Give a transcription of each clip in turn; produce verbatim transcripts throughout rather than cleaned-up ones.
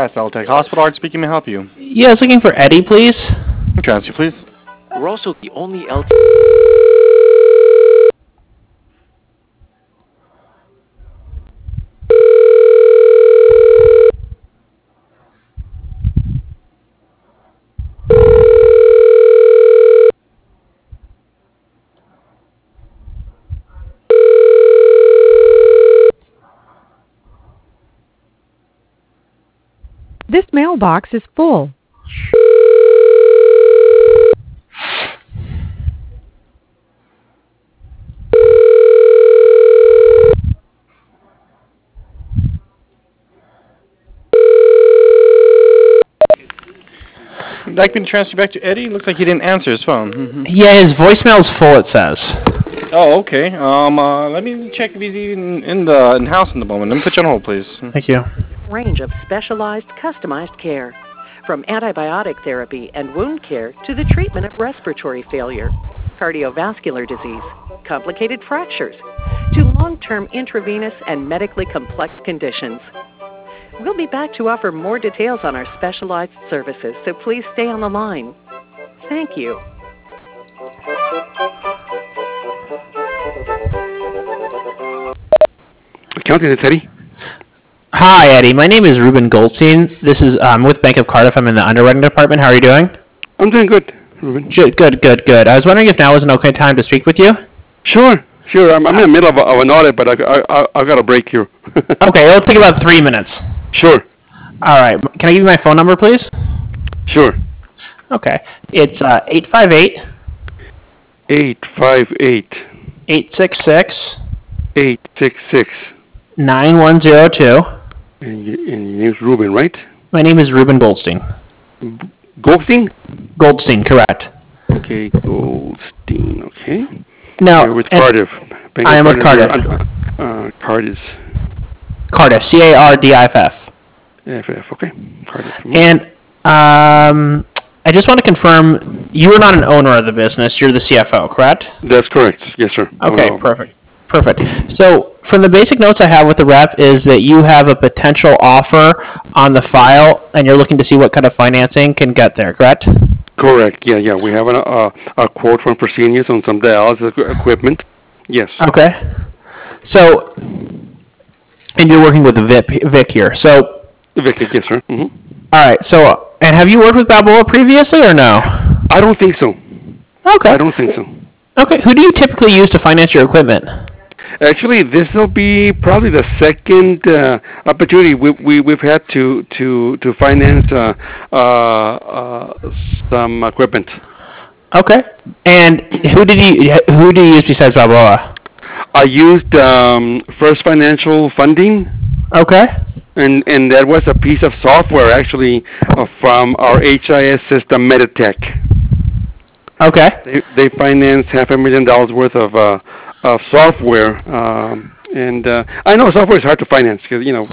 Tech Hospital, Art speaking, may I help you? Yeah, I was looking for Eddie, please. Transfer, please. We're also the only L T. This mailbox is full. Would like me to transfer you back to Eddie? Looks like he didn't answer his phone. Mm-hmm. Yeah, his voicemail's full, it says. Oh, okay. Um, uh, let me check if he's even in the in house in the moment. Let me put you on hold, please. Thank you. Range of specialized, customized care, from antibiotic therapy and wound care to the treatment of respiratory failure, cardiovascular disease, complicated fractures, to long-term intravenous and medically complex conditions. We'll be back to offer more details on our specialized services, so please stay on the line. Thank you. Accounting, it's Eddie. Hi, Eddie. My name is Ruben Goldstein. This is um, with Bank of Cardiff. I'm in the underwriting department. How are you doing? I'm doing good, Ruben. Good, good, good, good. I was wondering if now was an okay time to speak with you? Sure, sure. I'm, I'm in the middle of, a, of an audit, but I, I, I got a break here. Okay, it'll take about three minutes. Sure. All right. Can I give you my phone number, please? Sure. Okay. It's uh, eight five eight, eight five eight, eight six six, eight six six. nine one zero two. And, you, and your name's Ruben, right? My name is Ruben Goldstein. Goldstein? Goldstein, correct. Okay, Goldstein, okay. Now, You're with Cardiff. Bank I am with Cardiff. Uh, uh, Cardiff. Cardiff, C A R D I F F. F F, okay. Cardiff. And um, I just want to confirm, you are not an owner of the business, you're the C F O, correct? That's correct, yes, sir. Okay, Oh, perfect. Perfect. So, from the basic notes I have with the rep is that you have a potential offer on the file, and you're looking to see what kind of financing can get there, correct? Correct, yeah, yeah. We have an, uh, a quote from Fresenius on some dialysis equi- equipment. Yes. Okay. So, and you're working with Vic, Vic here. So, Vic, yes, sir. hmm all right. So, and have you worked with Balboa previously or no? I don't think so. Okay. I don't think so. Okay. Who do you typically use to finance your equipment? Actually, this will be probably the second uh, opportunity we, we, we've had to to to finance uh, uh, uh, some equipment. Okay. And who did you who do you use besides Balboa? I used um, First Financial Funding. Okay. And and that was a piece of software actually uh, from our H I S system, Meditech. Okay. They they financed half a million dollars worth of uh, of software, um, and uh, I know software is hard to finance because you know.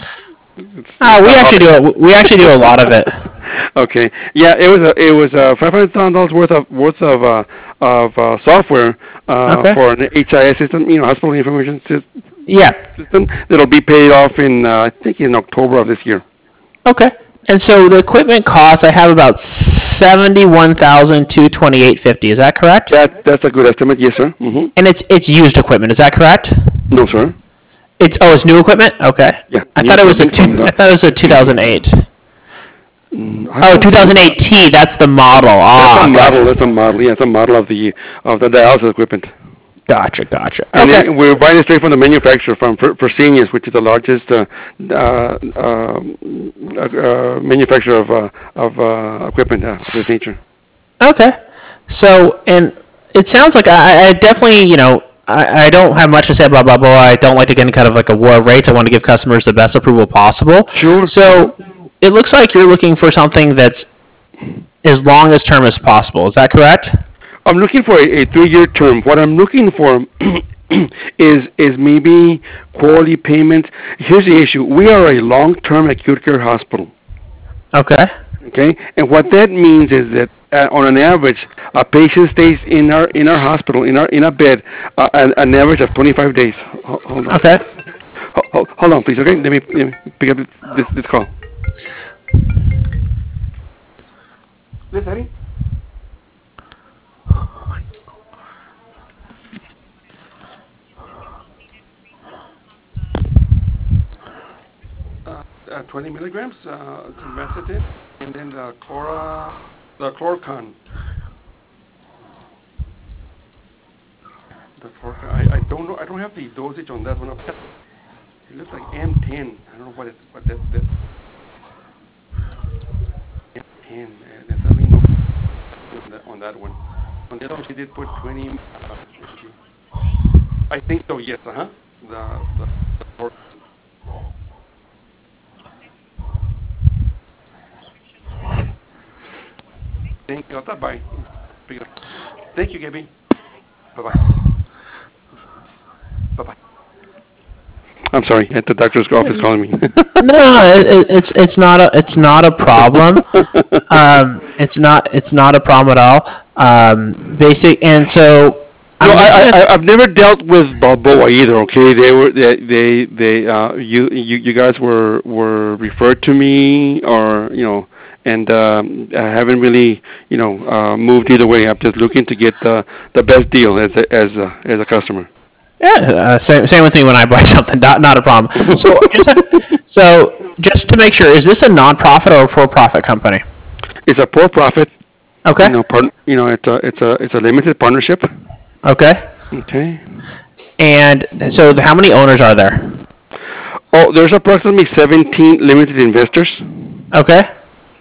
Uh, we actually do it. We actually do a lot of it. Okay. Yeah, it was a it was a five hundred thousand dollars worth of worth of uh, of uh, software uh, Okay. for an H I S system, you know, hospital information system. Yeah. System that'll be paid off in uh, I think in October of this year. Okay. And so the equipment cost, I have about seventy-one thousand two twenty-eight fifty. Is that correct? That that's a good estimate, yes, sir. hmm And it's it's used equipment. Is that correct? No, sir. It's oh, it's new equipment. Okay. Yeah. I new thought it was a equipment two. from I the- thought it was a two thousand eight. Mm, I Oh, don't- two thousand eight T. That's the model. That's Ah, a gotcha. model. That's a model. Yeah, it's a model of the of the dialysis equipment. Gotcha. Gotcha. And Okay. then we're buying it straight from the manufacturer, from Fr- Fresenius, which is the largest uh, uh, um, uh, uh, manufacturer of uh, of uh, equipment uh, of this nature. Okay. So, and it sounds like I, I definitely, you know, I, I don't have much to say about Balboa. I don't like to get in kind of like a war of rates. I want to give customers the best approval possible. Sure. So, it looks like you're looking for something that's as long as term as possible. Is that correct? I'm looking for a, a three-year term. What I'm looking for is is maybe quality payment. Here's the issue: we are a long-term acute care hospital. Okay. Okay, and what that means is that uh, on an average, a patient stays in our in our hospital in our in a bed uh, an, an average of twenty-five days. Ho- Hold on. Okay. Ho- ho- Hold on, please. Okay, let me, let me pick up this this call. Liz, Eddie? Uh, uh, twenty milligrams, uh, Simvastatin, and then the Chlora, the Chlorcon. The Chlorcon. I, I don't know. I don't have the dosage on that one. It looks like M ten. I don't know what it, what that. that M ten. Uh, there's nothing on that, on that one. On the other one, she did put twenty. Uh, I think so. Yes. Uh huh. The the. the Chlor- Thank you. I'll stop by. Thank you, Gabby. Bye-bye. Bye-bye. I'm sorry. At the doctor's office calling me. No, it, it, it's it's not a it's not a problem. um, it's not it's not a problem at all. Um, basic and so. No, I, I I've never dealt with Balboa either. Okay, they were they they, they uh you, you you guys were were referred to me, or you know. And um, I haven't really, you know, uh, moved either way. I'm just looking to get the the best deal as a, as a, as a customer. Yeah, uh, same same with me when I buy something. Not not a problem. So just so just to make sure, is this a non-profit or a for-profit company? It's a for-profit. Okay. You know, part, you know, it's a it's a it's a limited partnership. Okay. Okay. And so, how many owners are there? Oh, there's approximately seventeen limited investors. Okay.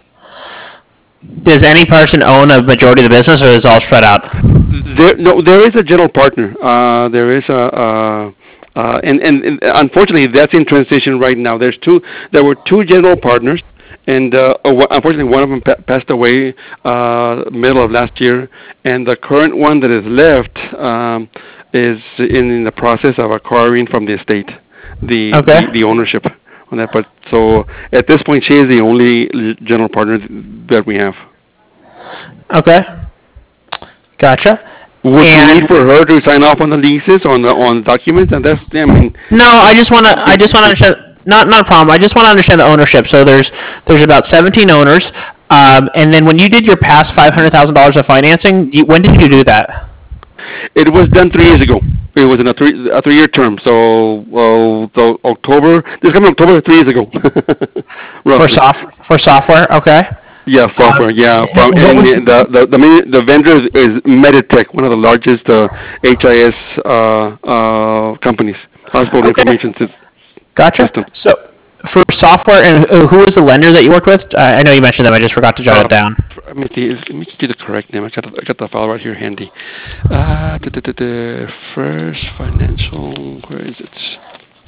Does any person own a majority of the business, or is it all spread out? There, no, there is a general partner. Uh, there is a, uh, uh, and, and and unfortunately, that's in transition right now. There's two. There were two general partners, and uh, unfortunately, one of them pa- passed away uh, middle of last year, and the current one that is left um, is in, in the process of acquiring from the estate the Okay. the, the ownership on that. But so at this point, she is the only l- general partner that we have. Okay. Gotcha. Would you And need for her to sign off on the leases, on the on documents, and that's I mean. no, I just want to. I just want to understand. Not not a problem. I just want to understand the ownership. So there's there's about seventeen owners, um, and then when you did your past five hundred thousand dollars of financing, you, when did you do that? It was done three years ago. It was in a three a three year term. So well, so October. This coming October, three years ago. For soft for software. Okay. Yeah, software. Yeah, from, What and was- the the the, main, the vendor is, is Meditech, one of the largest uh, H I S uh, uh, companies, hospital Okay. information system. Gotcha. System. So for software, and uh, who was the lender that you worked with? Uh, I know you mentioned them. I just forgot to jot Uh, it down. Let me see. Let me get the correct name. I got the, I got the file right here handy. Uh, the, the, the, the First Financial. Where is it?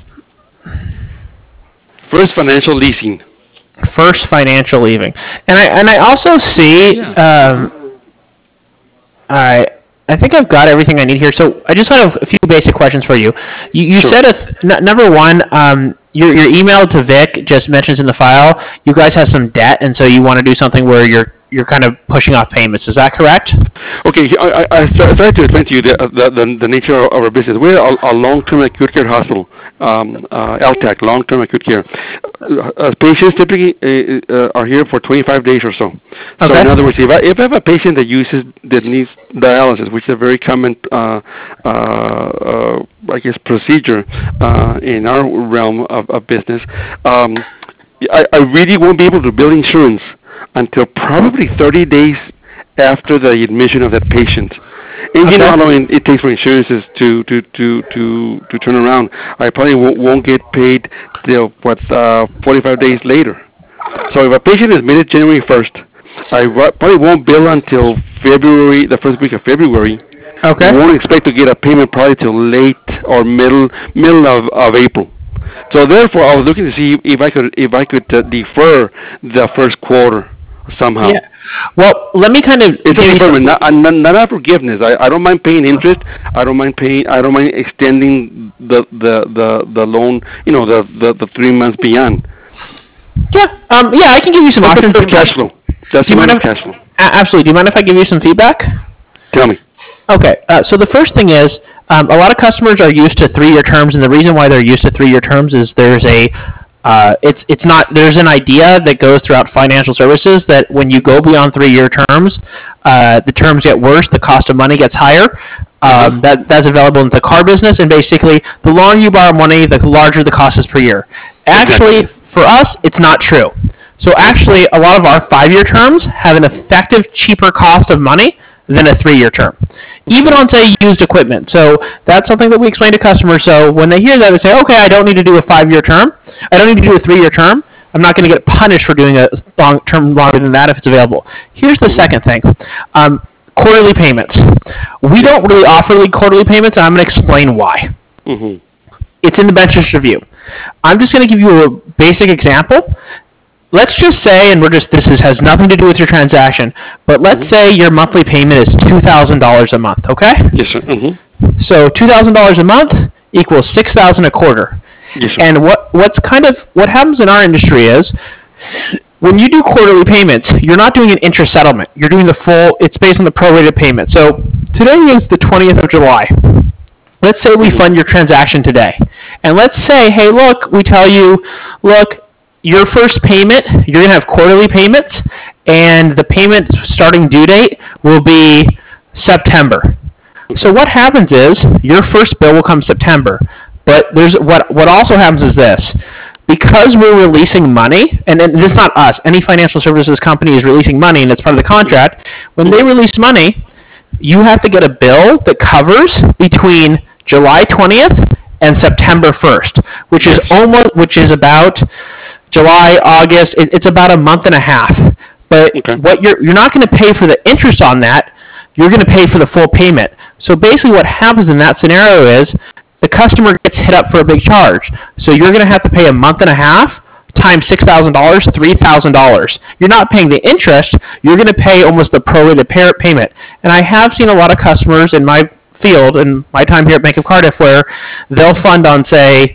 First Financial Leasing. First Financial leaving, and I and I also see. Yeah. Um, all right. I think I've got everything I need here. So I just have a few basic questions for you. You, you Sure. said a th- n- number one, um, your your email to Vic just mentions in the file you guys have some debt, and so you want to do something where you're you're kind of pushing off payments. Is that correct? Okay, I, I, I tried to explain to you the, the, the, the nature of our business. We're a, a long-term acute care hospital, um, uh, L T A C, long-term acute care. Uh, uh, patients typically uh, uh, are here for twenty-five days or so. So Okay. in other words, if I, if I have a patient that uses, that needs dialysis, which is a very common, uh, uh, uh, I guess, procedure uh, in our realm of, of business, um, I, I really won't be able to bill insurance until probably thirty days after the admission of that patient. And you know Okay. how long it takes for insurances to to to to, to turn around. I probably won't, won't get paid till what uh, forty-five days later. So if a patient is admitted January first, I wa- probably won't bill until February, the first week of February. Okay. Won't expect to get a payment probably till late or middle middle of, of April. So therefore, I was looking to see if I could if I could uh, defer the first quarter somehow. Yeah. Well, let me kind of It's give a you some- deferment, not, not, not a forgiveness. I, I don't mind paying interest. I don't mind paying. I don't mind extending the the, the, the loan. You know, the, the, the three months beyond. Yeah. Um. Yeah, I can give you some That's options. the cash flow. That's Do you the mind amount if, of cash flow. A- absolutely. Do you mind if I give you some feedback? Tell me. Okay, uh, so the first thing is, um, a lot of customers are used to three-year terms, and the reason why they're used to three-year terms is there's a Uh, it's it's not. There's an idea that goes throughout financial services that when you go beyond three-year terms, uh, the terms get worse, the cost of money gets higher. Um, Mm-hmm. that that's available in the car business, and basically, the longer you borrow money, the larger the cost is per year. Actually, Exactly. for us, it's not true. So actually, a lot of our five-year terms have an effective, cheaper cost of money than a three-year term, even on, say, used equipment. So that's something that we explain to customers. So when they hear that, they say, okay, I don't need to do a five-year term. I don't need to do a three-year term. I'm not going to get punished for doing a long term longer than that if it's available. Here's the second thing. Um, quarterly payments. We don't really offer quarterly payments, and I'm going to explain why. Mm-hmm. It's in the bench review. I'm just going to give you a basic example. Let's just say, and we're just this is, has nothing to do with your transaction, but let's say your monthly payment is two thousand dollars a month, okay? Yes, sir. Mm-hmm. So two thousand dollars a month equals six thousand dollars a quarter. Yes, sir. And what what's kind of what happens in our industry is when you do quarterly payments, you're not doing an interest settlement. You're doing the full. It's based on the prorated payment. So today is the twentieth of July. Let's say we fund your transaction today, and let's say, hey, look, we tell you, look, your first payment, you're gonna have quarterly payments, and the payment starting due date will be September. So what happens is your first bill will come September, but there's what what also happens is this. Because we're releasing money, and, and this is not us, any financial services company is releasing money, and it's part of the contract. When they release money, you have to get a bill that covers between July twentieth and September first, which is almost, which is about July, August. It, it's about a month and a half. But Okay. what you're you're not going to pay for the interest on that. You're going to pay for the full payment. So basically, what happens in that scenario is the customer gets hit up for a big charge. So you're going to have to pay a month and a half times six thousand dollars, three thousand dollars. You're not paying the interest. You're going to pay almost the prorated pay- payment. And I have seen a lot of customers in my field and my time here at Bank of Cardiff where they'll fund on, say,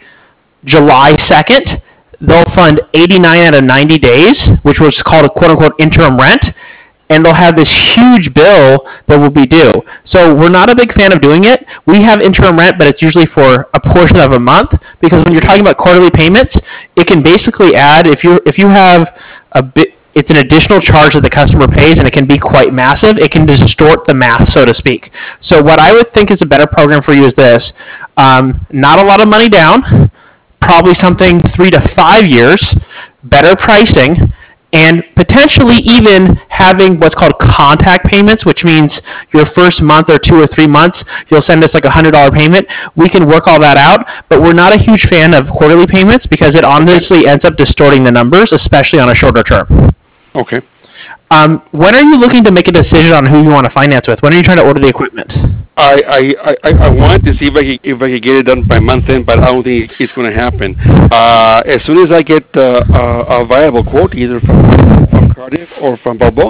July second. They'll fund eighty-nine out of ninety days, which was called a quote-unquote interim rent, and they'll have this huge bill that will be due. So we're not a big fan of doing it. We have interim rent, but it's usually for a portion of a month, because when you're talking about quarterly payments, it can basically add, if you if you have a bit, it's an additional charge that the customer pays, and it can be quite massive. It can distort the math, so to speak. So what I would think is a better program for you is this. Um, not a lot of money down, probably something three to five years, better pricing, and potentially even having what's called contact payments, which means your first month or two or three months, you'll send us like a one hundred dollars payment. We can work all that out, but we're not a huge fan of quarterly payments because it honestly ends up distorting the numbers, especially on a shorter term. Okay. Um, when are you looking to make a decision on who you want to finance with? When are you trying to order the equipment? I, I, I, I wanted to see if I could, if I could get it done by month end, but I don't think it's going to happen. Uh, as soon as I get uh, uh, a viable quote, either from, from Cardiff or from Balboa.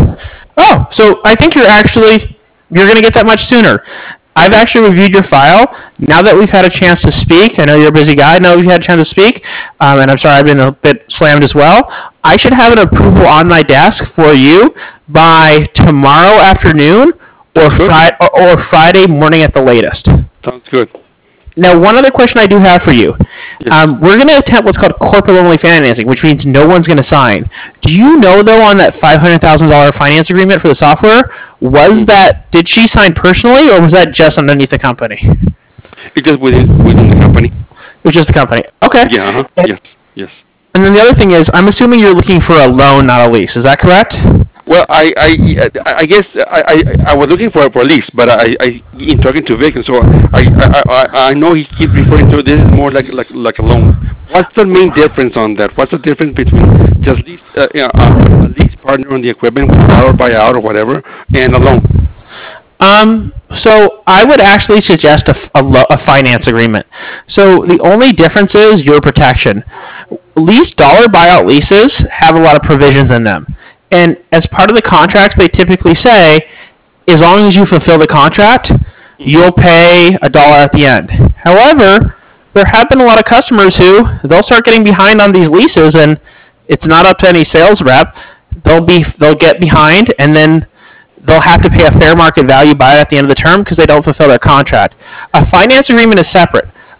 Oh, so I think you're actually, you're going to get that much sooner. I've actually reviewed your file. Now that we've had a chance to speak, I know you're a busy guy, I know you've had a chance to speak, um, and I'm sorry I've been a bit slammed as well. I should have an approval on my desk for you by tomorrow afternoon or, fri- or, or Friday morning at the latest. Sounds good. Now, one other question I do have for you. Um, we're going to attempt what's called corporate-only financing, which means no one's going to sign. Do you know, though, on that five hundred thousand dollars finance agreement for the software, was that, did she sign personally, or was that just underneath the company? It's just within, within the company. It was just the company. Okay. Yeah, uh-huh. And, yes, yes. and then the other thing is, I'm assuming you're looking for a loan, not a lease. Is that correct? Well, I, I, I guess I, I, I was looking for a police, but I, I, in talking to Vic, and so I, I, I, I know he keeps referring to this is more like, like, like a loan. What's the main difference on that? What's the difference between just lease, uh, you know, uh, a lease partner on the equipment, buy or buy out or whatever, and a loan? Um, so I would actually suggest a, a, lo- a finance agreement. So the only difference is your protection. Lease dollar buyout leases have a lot of provisions in them. And as part of the contracts, they typically say, as long as you fulfill the contract, you'll pay a dollar at the end. However, there have been a lot of customers who, they'll start getting behind on these leases, and it's not up to any sales rep. They'll be, they'll get behind, and then they'll have to pay a fair market value buyout at the end of the term because they don't fulfill their contract. A finance agreement is separate.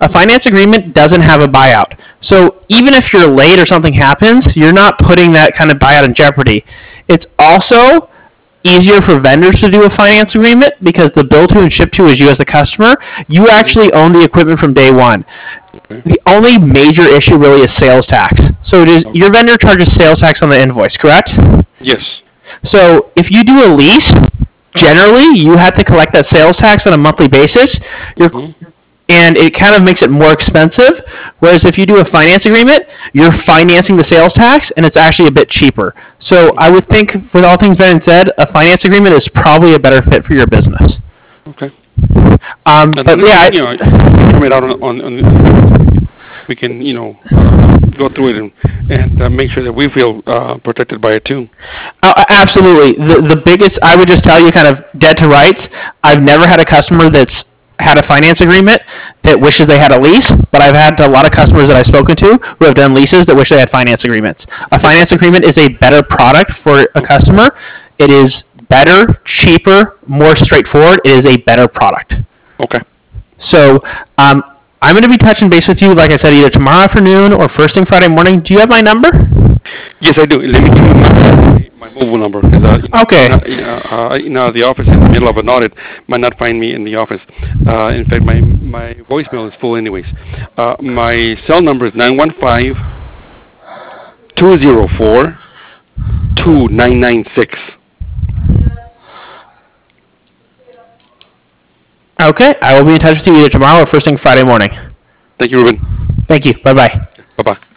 A finance agreement doesn't have a buyout. So even if you're late or something happens, you're not putting that kind of buyout in jeopardy. It's also easier for vendors to do a finance agreement because the bill to and ship to is you as the customer. You actually own the equipment from day one. The only major issue really is sales tax. So it is, your vendor charges sales tax on the invoice, correct? Yes. So if you do a lease, generally you have to collect that sales tax on a monthly basis. You're, Mm-hmm. and it kind of makes it more expensive. Whereas if you do a finance agreement, you're financing the sales tax, and it's actually a bit cheaper. So I would think, with all things being said, a finance agreement is probably a better fit for your business. Okay. Um, And but then, yeah, you know, informate out on, on, on we can, you know, uh, go through it and, and uh, make sure that we feel uh, protected by it too. Uh, absolutely. The the biggest, I would just tell you, kind of dead to rights. I've never had a customer that's had a finance agreement that wishes they had a lease, but I've had a lot of customers that I've spoken to who have done leases that wish they had finance agreements. A finance agreement is a better product for a customer. It is better, cheaper, more straightforward. It is a better product. Okay. So um, I'm going to be touching base with you, like I said, either tomorrow afternoon or first thing Friday morning. Do you have my number? Yes, I do. Let me give you my, my mobile number. 'Cause, uh, you know, Okay. Uh, you know, uh, you know, the office in the middle of an audit might not find me in the office. Uh, in fact, my my voicemail is full anyways. Uh, my cell number is nine one five, two zero four, two nine nine six. Okay. I will be in touch with you either tomorrow or first thing Friday morning. Thank you, Ruben. Thank you. Bye-bye. Bye-bye.